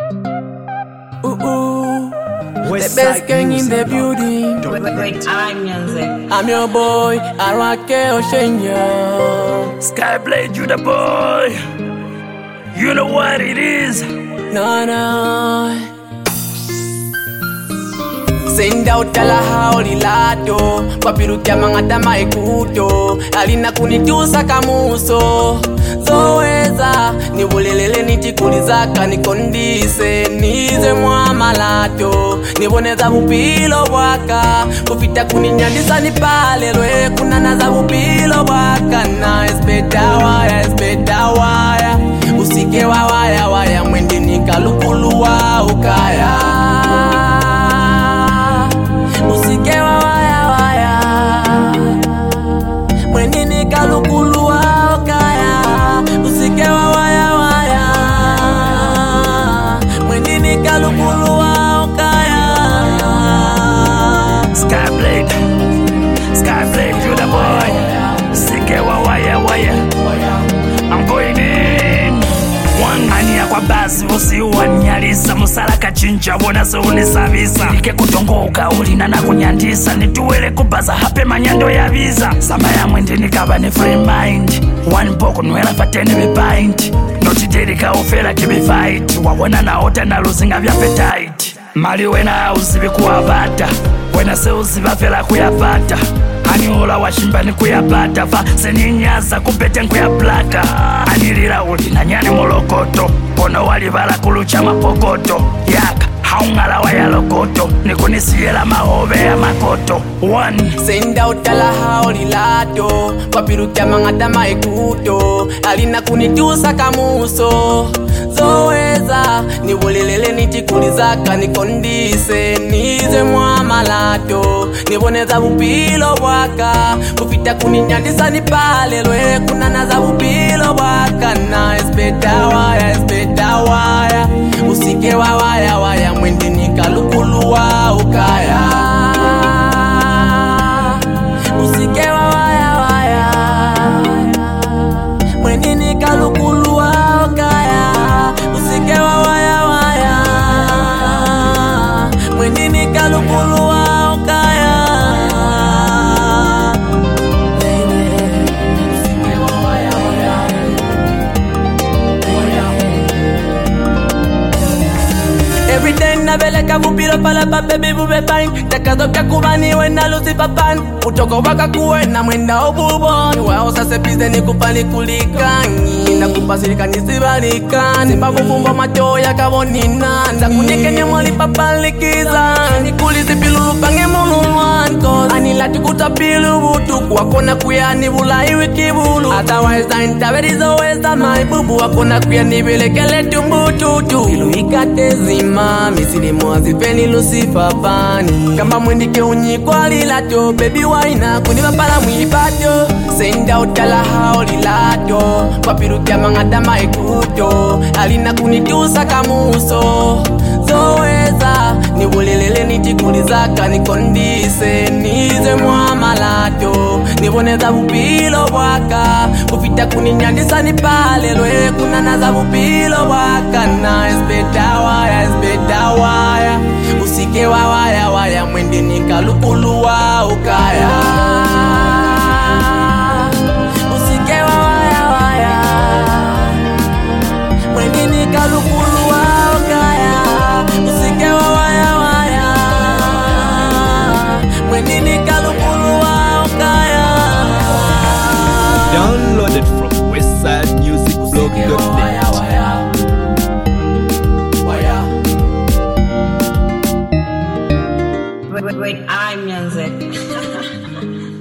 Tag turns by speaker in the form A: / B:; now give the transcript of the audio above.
A: The best gang in the building.
B: Great eye music.
A: I'm your boy, Arake Oshenya.
C: Skyblade, you the boy. You know what it is.
A: No. Send out tala haoli lato papirukia mangata maikuto alina kunitusa kamuso zoeza nibulelele nitikulizaka nikondise nize mwamalato niboneza bupilo bwaka kufita kuninyandisa nipalelwe kunanaza bupilo bwaka na espetawaya usike wawaya mwende nikalukuluwa ukaya usike wawaya mwende nikalukuluwa ukaya usike wawaya mwende nikalukuluwa ukaya
C: Skyblade, you the boy. Sike wawaya. I'm going in. One ania kwa basi usiuwanyalisa musala kachinja bona so unisabisa ike kutongoka ulina na kunyandisa nituwele kubaza hape manyando ya visa sama ya mwende nikaba ni free mind one boko nwela fatene bebind notiterika ufela kibifight wawona naota na luzinga vya appetite mali wena uzibikuwabata wena se uzibafela kuyapata aniola washimbani kuyapata fa seninyaza kupete nkuyaplaka anilila ulina nyani molokoto pono walibala kulucha mapokoto yaka haungala wayalokoto nikunisiyela maove ya makoto one
A: send out tala haoli lato papirukia mangata maikuto alina kunitusa kamuso zoeza nibulelele nitikulizaka nikondise nize mwamalato niboneza bupilo bwaka kufita kuninyandisa nipalelwe kunanaza bupilo bwaka na espetawaya usike wawaya mwende nikalukuluwa ukaya usike wawaya mwende nikalukuluwa ukaya usike wawaya mwende nikalukuluwa ukaya everyday nabeleka bupilo pala baby bube bang takazo kya kubani wena lucifer pan utoko waka kuwena mwenda obuboni wao sase pize nikupani kulikanyi nakupasirika nisibalikani mbavufumba macho ya kabonina ndakunikene mwali papalikiza nikulizi pilulu pange mululwan cause anila tukutapilu butu wakona kuyani bulaiwi kibulu otherwise I intaberizo weza maibubu wakona kuyani bilekele tumbututu ilu ikatezima misili mwazipeni lucifer pani kamba mwendike unyikwali lato baby waina kunibapala mwipato send out tala haoli lato papirukia mangata maikuto alina kunitusa kamuso zoeza nibulelele nitikulizaka nikondise nize mwamalato niboneza bupilo bwaka kufita kuninyandisa nipalelwe kunanaza bupilo bwaka na espetawaya usike wawaya mwende nikalukuluwa ukaya usike wawaya mwende nikalukuluwa ukaya usike wawaya mwende nikalukuluwa ukaya
D: Downloaded from westsidemusicblog.net.
B: Great eye music.